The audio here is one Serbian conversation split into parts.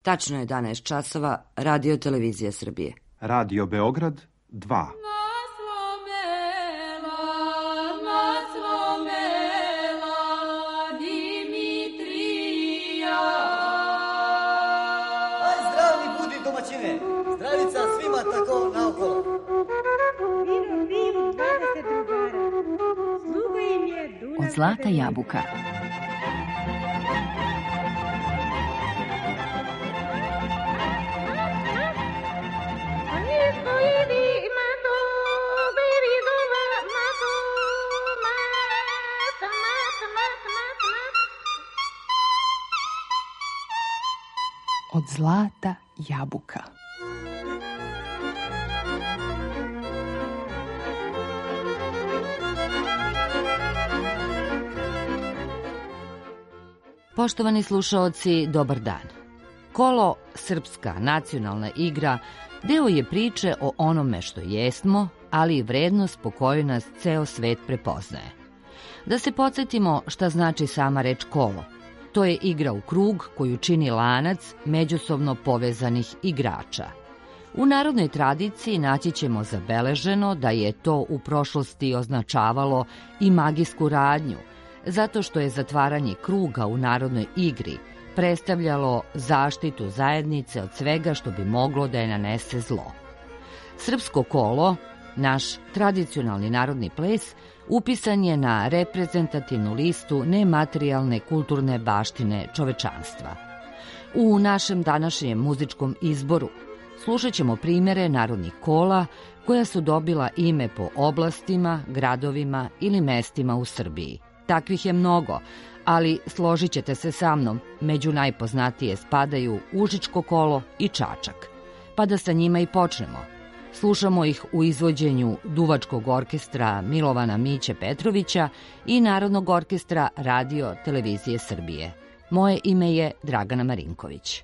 Tačno je 11 časova, Radio Televizija Srbije. Radio Beograd 2. Zdravica svima tako naokolo. Od zlata jabuka. Od zlata jabuka. Poštovani slušaoci, dobar dan. Kolo, srpska nacionalna igra, deo je priče o onome što jesmo, ali i vrednost po kojoj nas ceo svet prepoznaje. Da se podsjetimo šta znači sama reč kolo. To je igra u krug koju čini lanac međusobno povezanih igrača. U narodnoj tradiciji naći ćemo zabeleženo da je to u prošlosti označavalo i magijsku radnju, zato što je zatvaranje kruga u narodnoj igri predstavljalo zaštitu zajednice od svega što bi moglo da je nanese zlo. Srpsko kolo, naš tradicionalni narodni ples, upisan je na reprezentativnu listu nematerijalne kulturne baštine čovečanstva. U našem današnjem muzičkom izboru slušat ćemo primere narodnih kola koja su dobila ime po oblastima, gradovima ili mestima u Srbiji. Takvih je mnogo, ali složit ćete se sa mnom, među najpoznatije spadaju Užičko kolo i Čačak. Pa da sa njima i počnemo. Slušamo ih u izvođenju Duvačkog orkestra Milovana Miće Petrovića i Narodnog orkestra Radio Televizije Srbije. Moje ime je Dragana Marinković.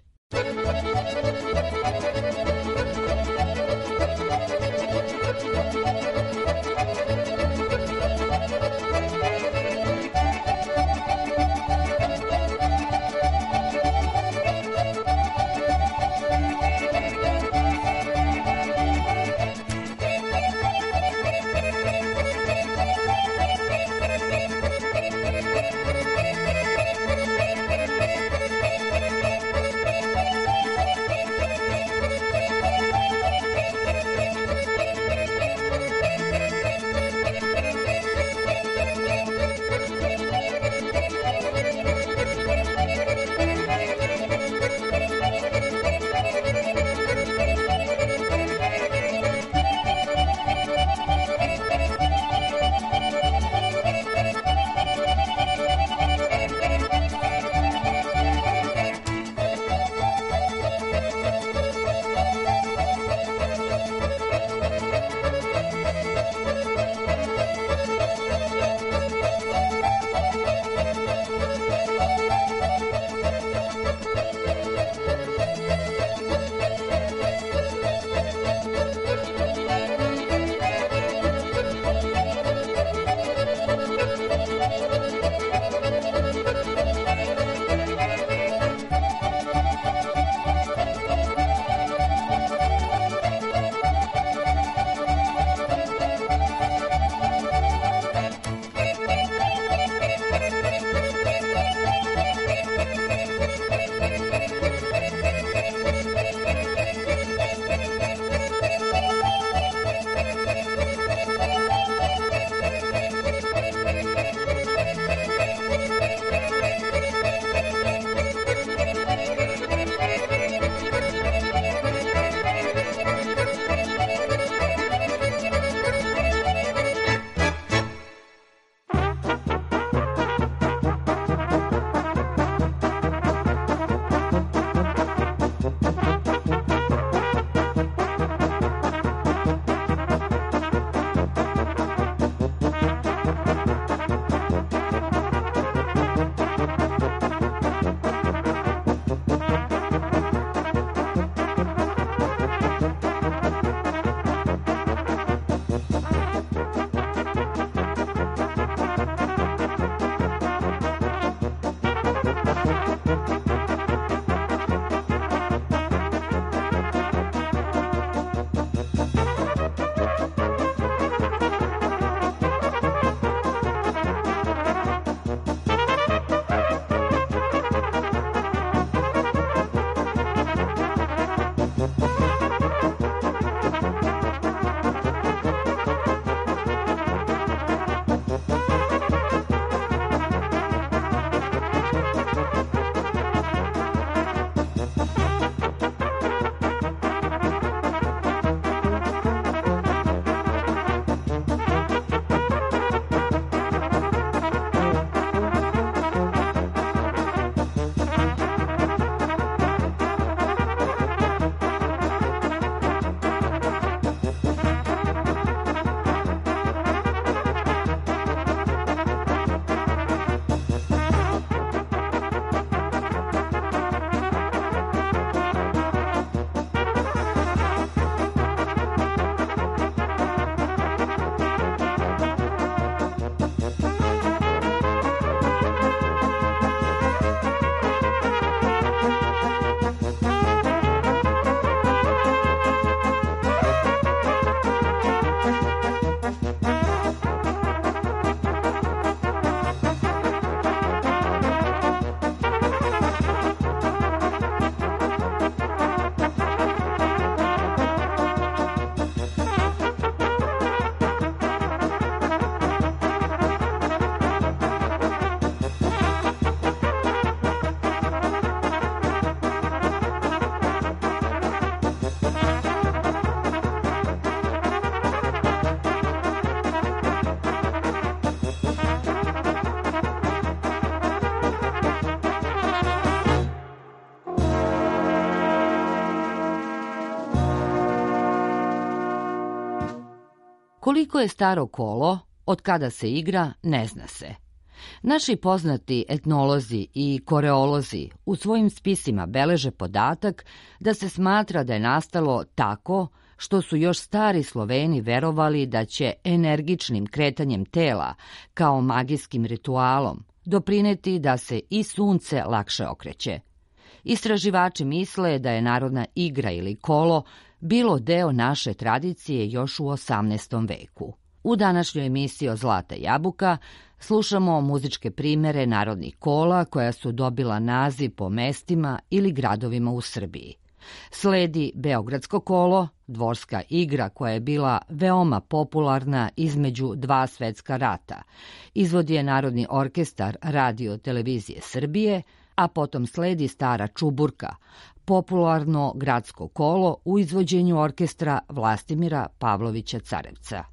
Koliko je staro kolo, od kada se igra, ne zna se. Naši poznati etnolozi i koreolozi u svojim spisima beleže podatak da se smatra da je nastalo tako što su još stari Sloveni verovali da će energičnim kretanjem tela, kao magijskim ritualom, doprineti da se i sunce lakše okreće. Istraživači misle da je narodna igra ili kolo bilo deo naše tradicije još u 18. veku. U današnjoj emisiji o Zlata jabuka slušamo muzičke primere narodnih kola koja su dobila naziv po mestima ili gradovima u Srbiji. Sledi Beogradsko kolo, dvorska igra koja je bila veoma popularna između dva svetska rata. Izvodi je Narodni orkestar Radio televizije Srbije, a potom sledi Stara čuburka, popularno gradsko kolo u izvođenju orkestra Vlastimira Pavlovića Carevca.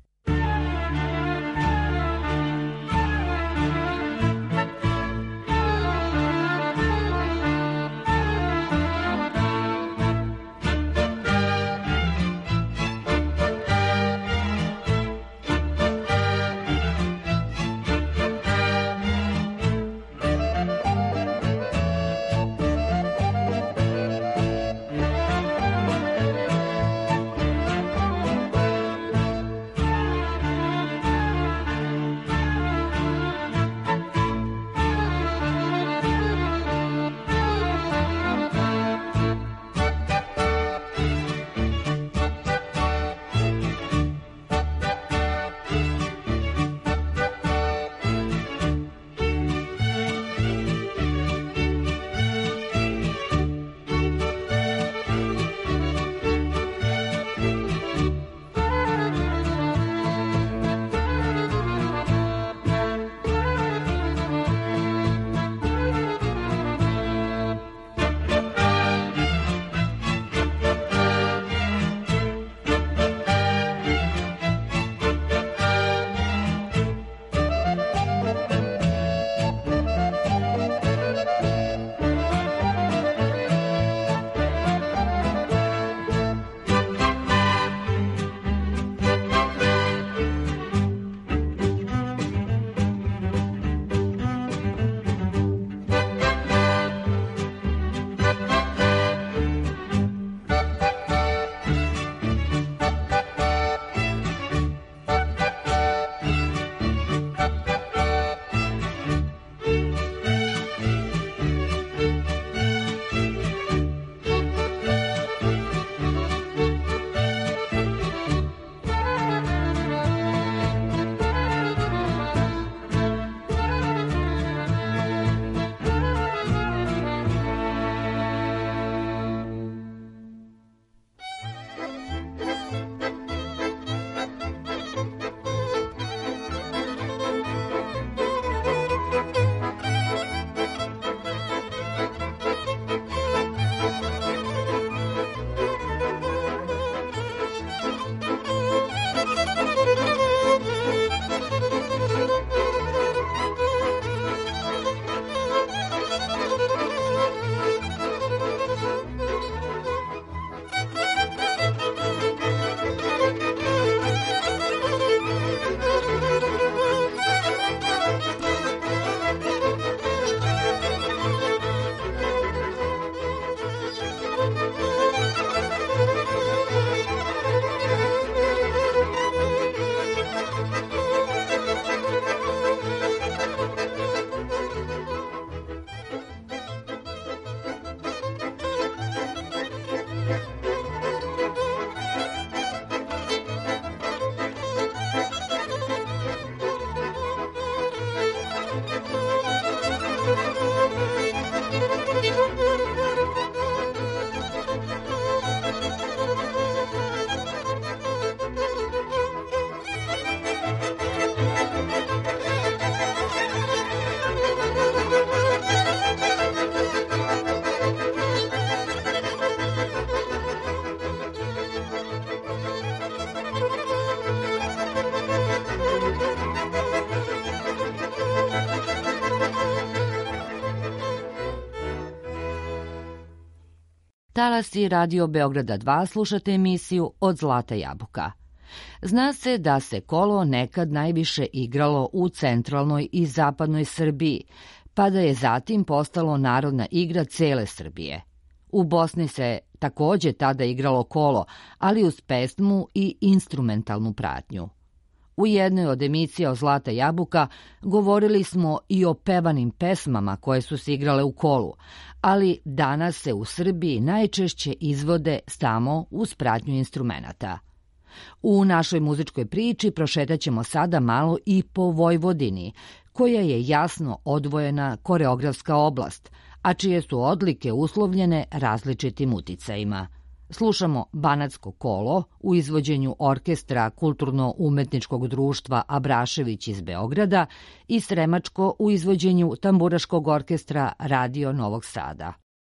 Talasi Radio Beograda 2 slušate emisiju Od Zlata jabuka. Zna se da se kolo nekad najviše igralo u centralnoj i zapadnoj Srbiji, pa da je zatim postalo narodna igra cele Srbije. U Bosni se takođe tada igralo kolo, ali uz pesmu i instrumentalnu pratnju. U jednoj od emisija o Zlata jabuka govorili smo i o pevanim pesmama koje su se igrale u kolu, ali danas se u Srbiji najčešće izvode samo uz pratnju instrumenata. U našoj muzičkoj priči prošetaćemo sada malo i po Vojvodini, koja je jasno odvojena koreografska oblast, a čije su odlike uslovljene različitim uticajima. Slušamo Banatsko kolo u izvođenju orkestra Kulturno-umetničkog društva Abrašević iz Beograda i Sremačko u izvođenju Tamburaškog orkestra Radio Novog Sada.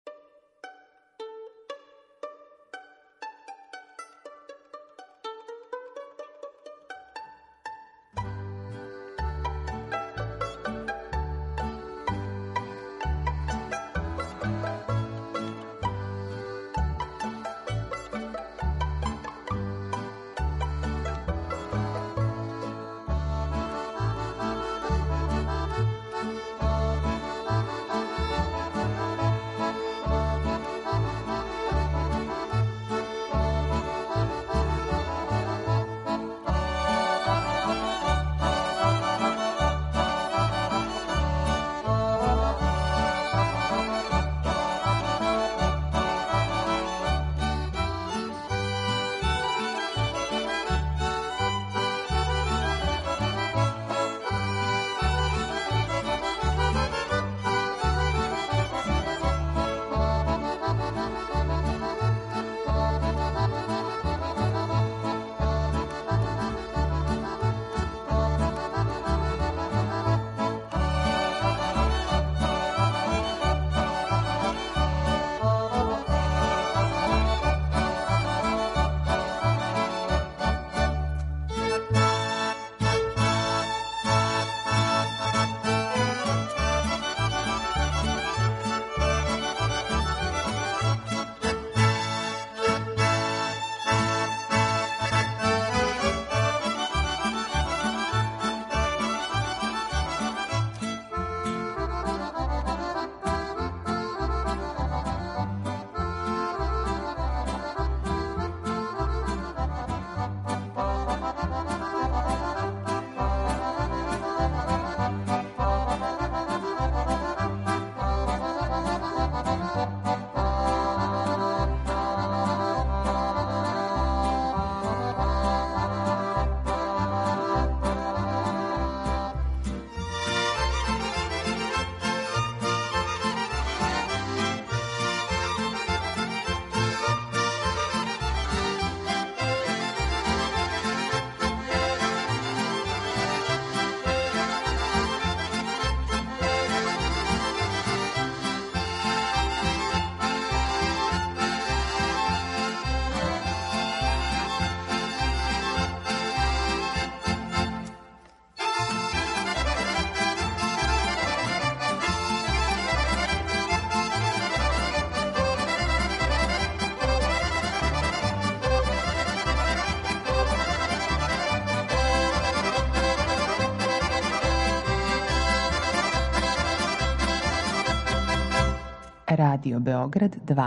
Radio Beograd 2.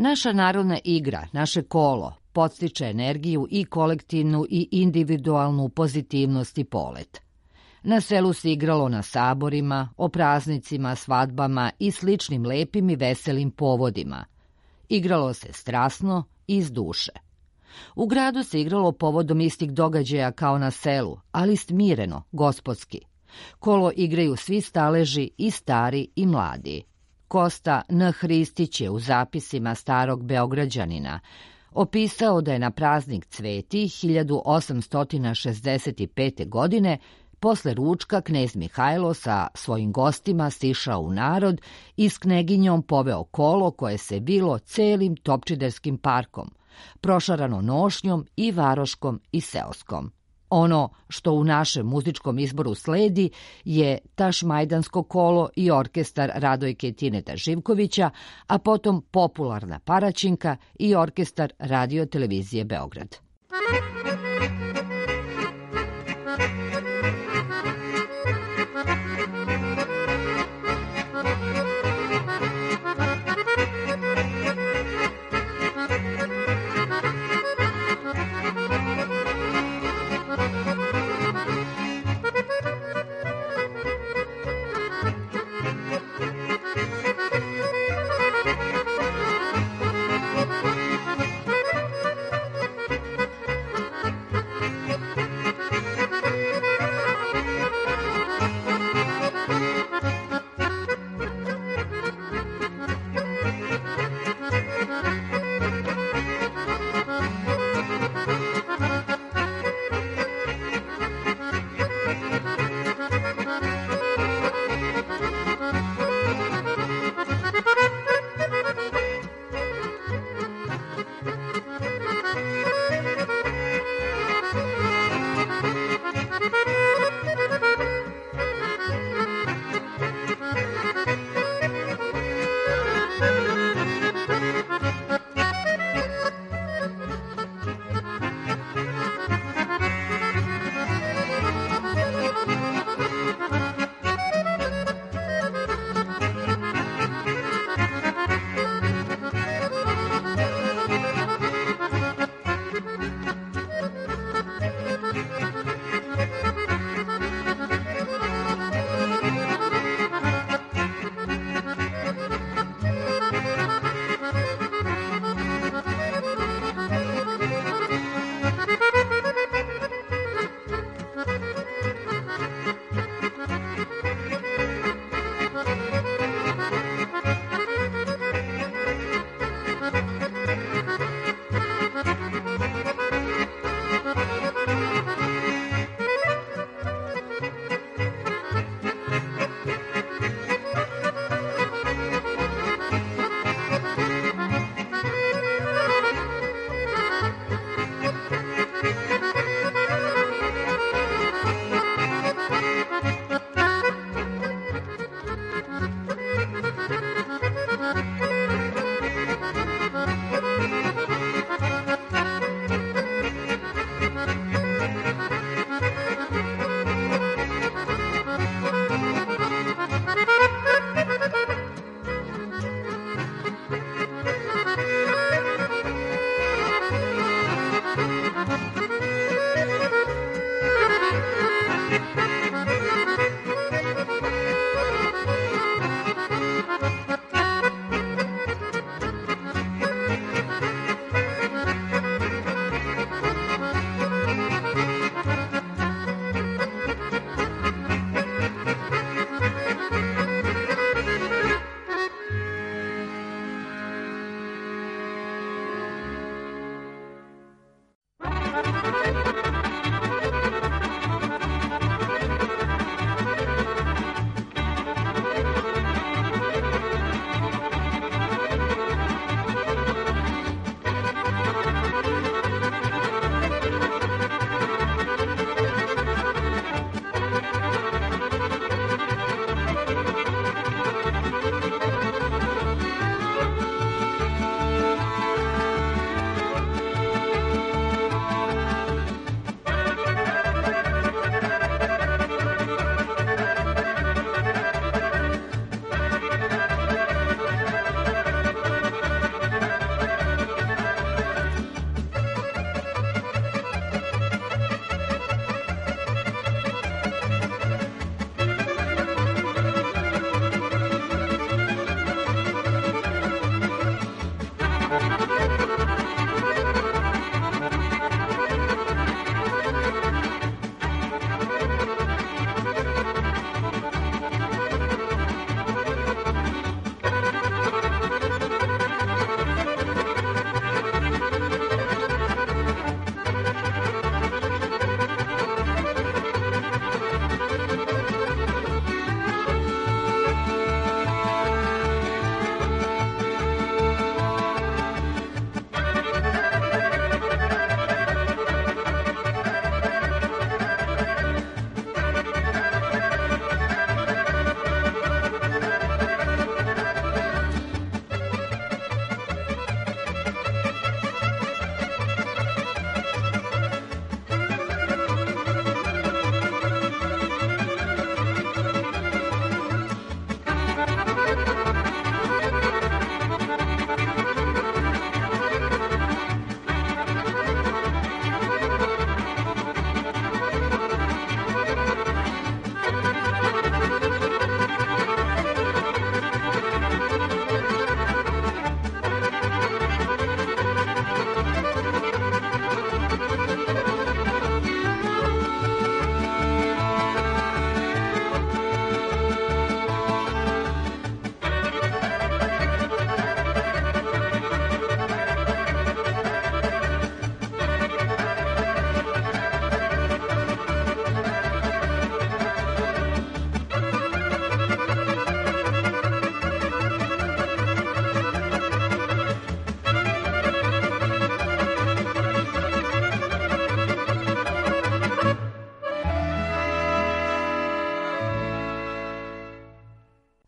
Naša narodna igra, naše kolo, podstiče energiju i kolektivnu i individualnu pozitivnost i polet. Na selu se igralo na saborima, o praznicima, svadbama i sličnim lepim i veselim povodima. Igralo se strasno i iz duše. U gradu se igralo povodom istih događaja kao na selu, ali smireno, gospodski. Kolo igraju svi staleži, i stari i mladi. Kosta N. Hristić je u zapisima starog Beograđanina opisao da je na praznik Cveti 1865. godine posle ručka knez Mihajlo sa svojim gostima sišao u narod i s kneginjom poveo kolo koje se bilo celim Topčiderskim parkom, prošarano nošnjom i varoškom i seoskom. Ono što u našem muzičkom izboru sledi je Tašmajdansko kolo i orkestar Radojke Tineta Živkovića, a potom popularna Paraćinka i orkestar Radio televizije Beograd.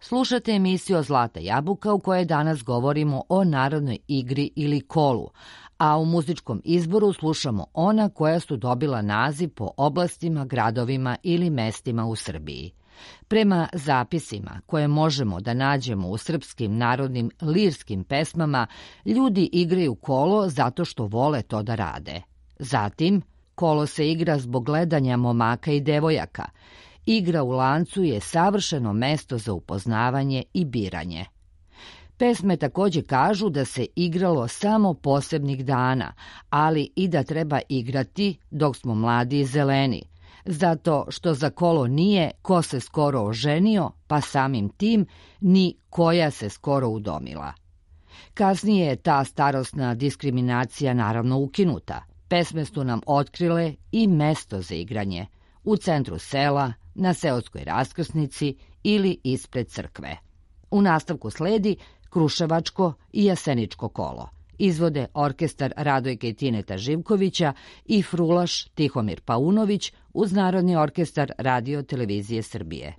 Slušate emisiju Zlata jabuka u kojoj danas govorimo o narodnoj igri ili kolu, a u muzičkom izboru slušamo ona koja su dobila naziv po oblastima, gradovima ili mestima u Srbiji. Prema zapisima koje možemo da nađemo u srpskim narodnim lirskim pesmama, ljudi igraju kolo zato što vole to da rade. Zatim, kolo se igra zbog gledanja momaka i devojaka. Igra u lancu je savršeno mesto za upoznavanje i biranje. Pesme takođe kažu da se igralo samo posebnih dana, ali i da treba igrati dok smo mladi i zeleni, zato što za kolo nije ko se skoro oženio, pa samim tim ni koja se skoro udomila. Kasnije je ta starosna diskriminacija naravno ukinuta. Pesme su nam otkrile i mesto za igranje, u centru sela, na seoskoj raskrsnici ili ispred crkve. U nastavku sledi Kruševačko i Jaseničko kolo. Izvode orkestar Radojke i Tineta Živkovića i frulaš Tihomir Paunović uz Narodni orkestar Radio televizije Srbije.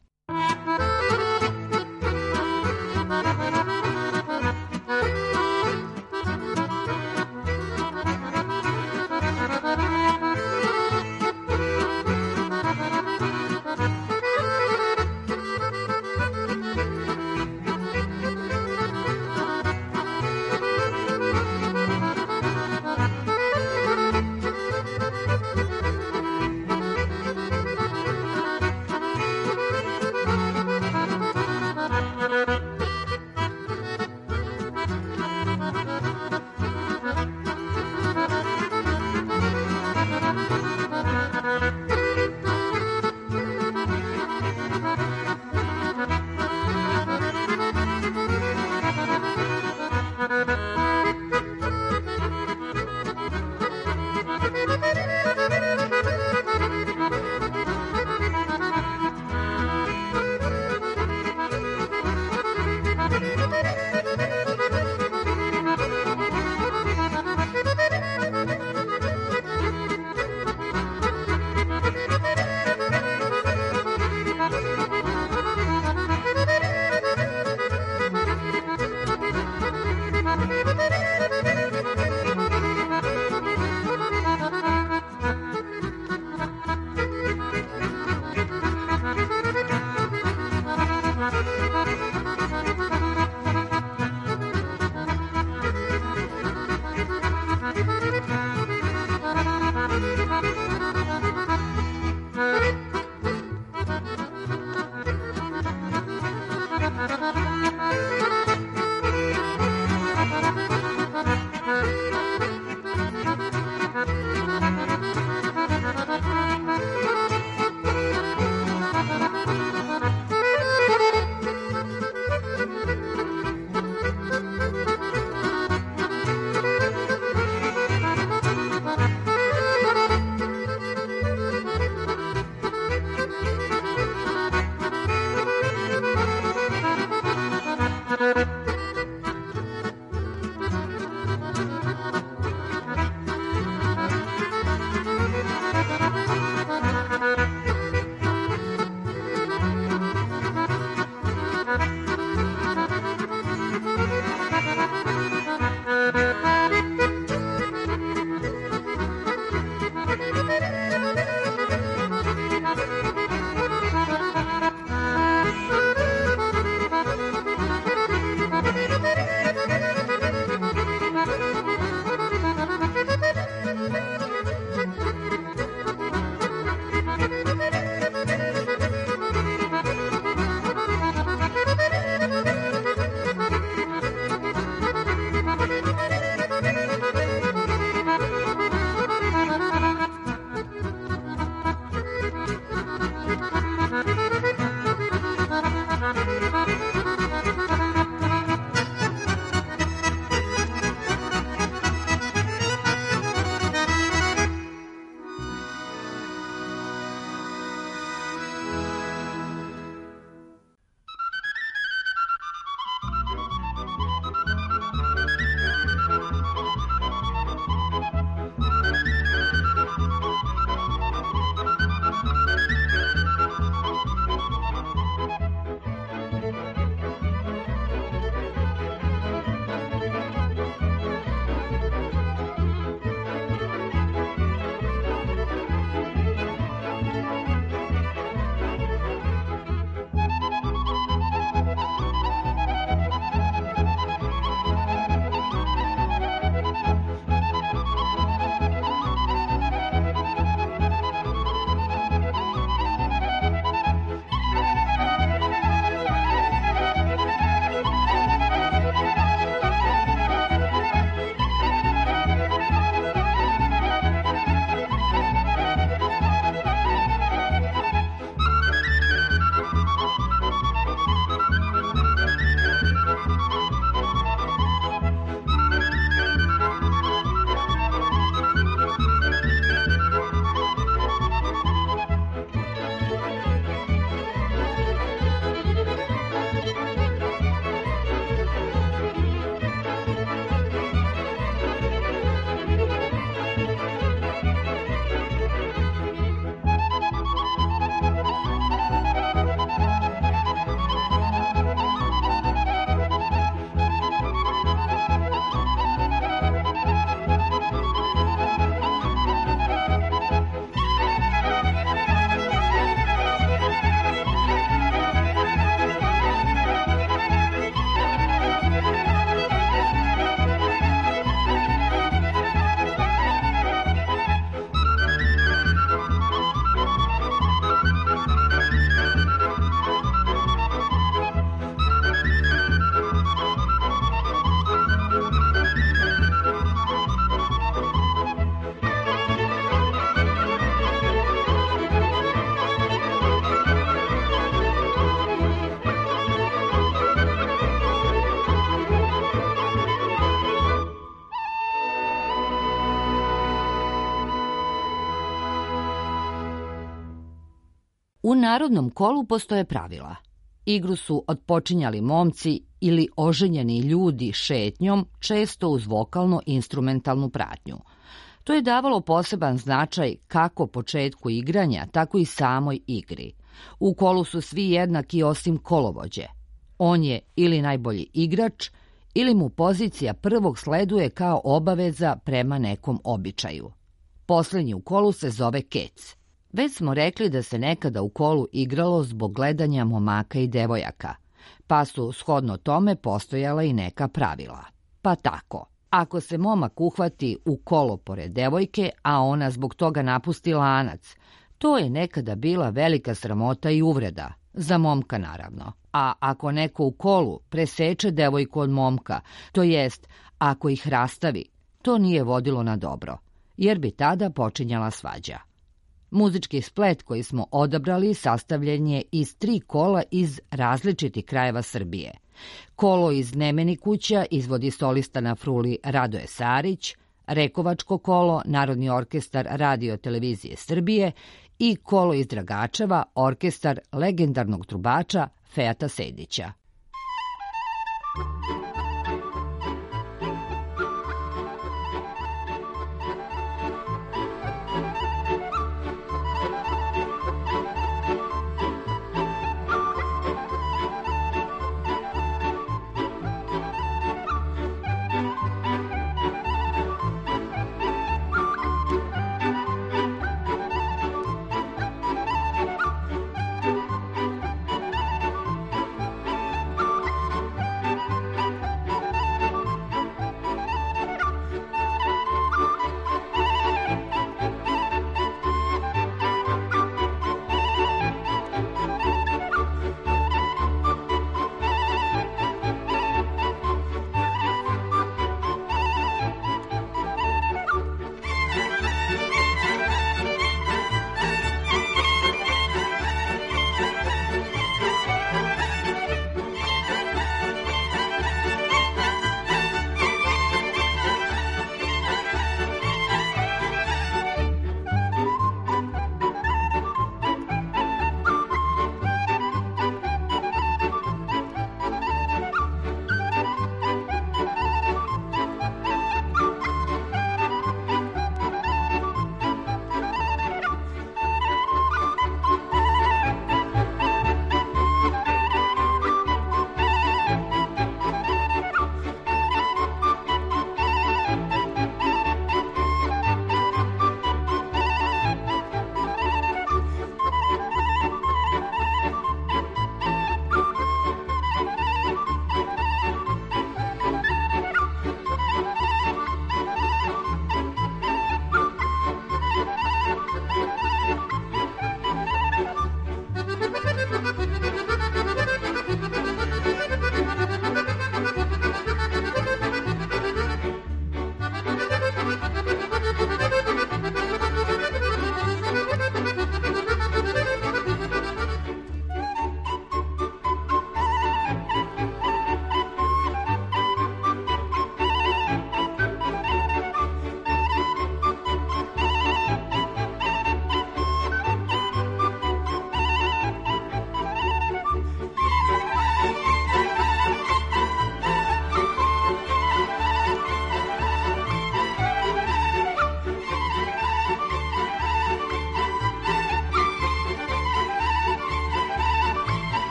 U narodnom kolu postoje pravila. Igru su otpočinjali momci ili oženjeni ljudi šetnjom, često uz vokalno-instrumentalnu pratnju. To je davalo poseban značaj kako početku igranja, tako i samoj igri. U kolu su svi jednaki osim kolovođe. On je ili najbolji igrač, ili mu pozicija prvog sleduje kao obaveza prema nekom običaju. Poslednji u kolu se zove kec. Već smo rekli da se nekada u kolu igralo zbog gledanja momaka i devojaka, pa su shodno tome postojala i neka pravila. Pa tako, ako se momak uhvati u kolo pored devojke, a ona zbog toga napusti lanac, to je nekada bila velika sramota i uvreda, za momka naravno. A ako neko u kolu preseče devojku od momka, to jest ako ih rastavi, to nije vodilo na dobro, jer bi tada počinjala svađa. Muzički splet koji smo odabrali sastavljen je iz 3 kola iz različitih krajeva Srbije. Kolo iz Nemenikuća izvodi solista na fruli Radoje Sarić, Rekovačko kolo, Narodni orkestar Radio televizije Srbije i kolo iz Dragačeva, orkestar legendarnog trubača Fejata Sejdića.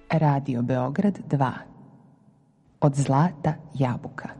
Radio Beograd 2. Od zlata jabuka.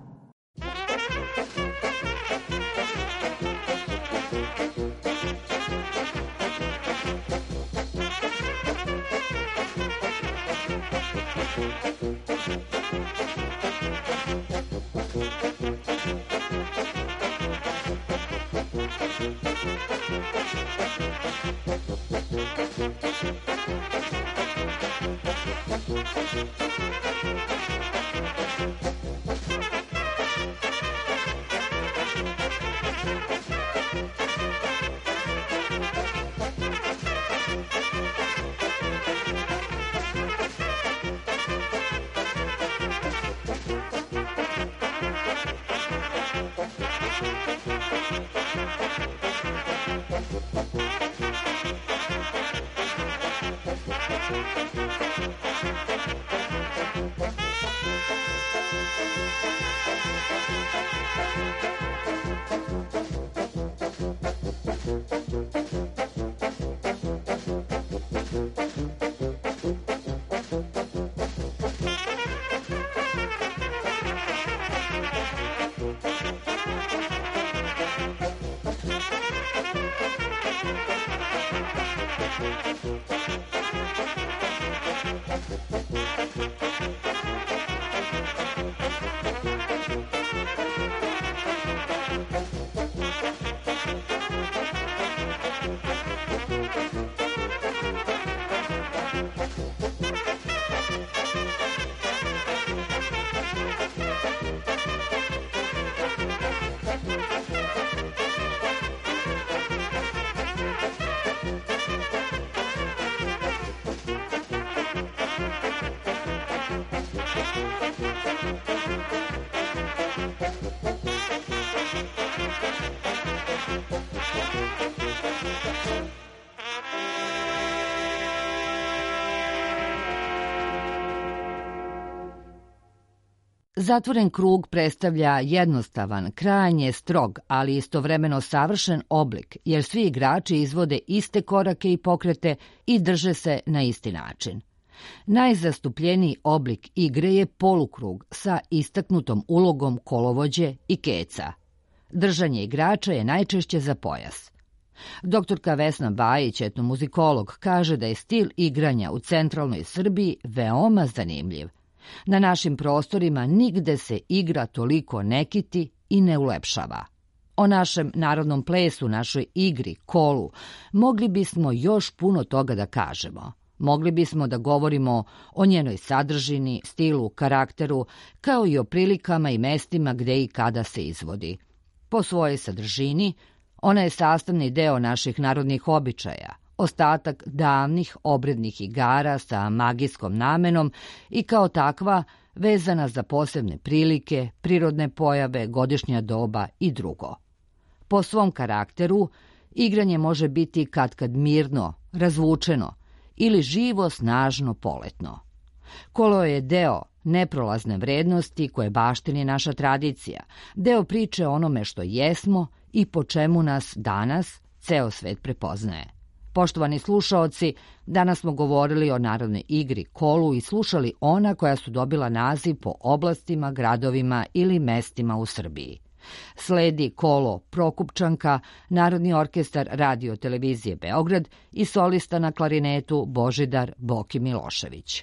Zatvoren krug predstavlja jednostavan, krajnje strog, ali istovremeno savršen oblik, jer svi igrači izvode iste korake i pokrete i drže se na isti način. Najzastupljeniji oblik igre je polukrug sa istaknutom ulogom kolovođe i keca. Držanje igrača je najčešće za pojas. Doktorka Vesna Bajić, etnomuzikolog, kaže da je stil igranja u centralnoj Srbiji veoma zanimljiv. Na našim prostorima nigde se igra toliko ne kiti i ne ulepšava. O našem narodnom plesu, našoj igri, kolu, mogli bismo još puno toga da kažemo. Mogli bismo da govorimo o njenoj sadržini, stilu, karakteru, kao i o prilikama i mestima gde i kada se izvodi. Po svojoj sadržini, ona je sastavni deo naših narodnih običaja, ostatak davnih obrednih igara sa magijskom namenom i kao takva vezana za posebne prilike, prirodne pojave, godišnja doba i drugo. Po svom karakteru, igranje može biti katkad mirno, razvučeno ili živo, snažno, poletno. Kolo je deo neprolazne vrednosti koje baštini naša tradicija, deo priče o onome što jesmo i po čemu nas danas ceo svet prepoznaje. Poštovani slušaoci, danas smo govorili o narodnoj igri kolu i slušali ona koja su dobila naziv po oblastima, gradovima ili mestima u Srbiji. Sledi kolo Prokupčanka, Narodni orkestar Radio televizije Beograd i solista na klarinetu Božidar Boki Milošević.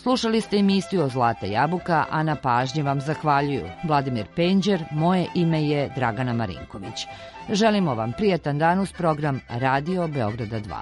Slušali ste emisiju Zlata jabuka, a na pažnji vam zahvaljuju Vladimir Penđer, moje ime je Dragana Marinković. Želimo vam prijatan dan uz program Radio Beograda 2.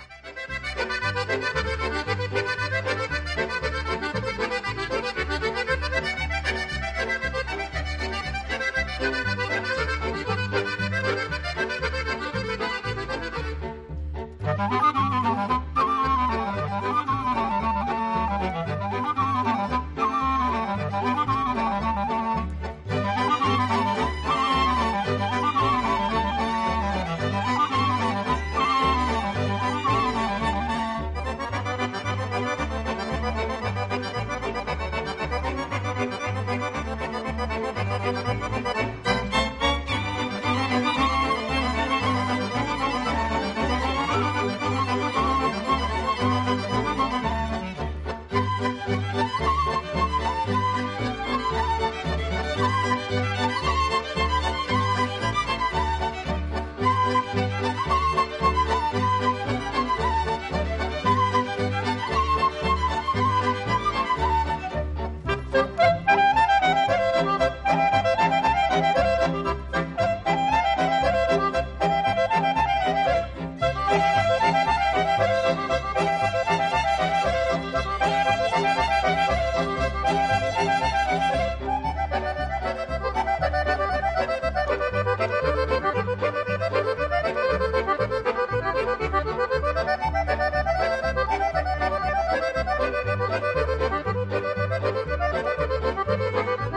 Thank you.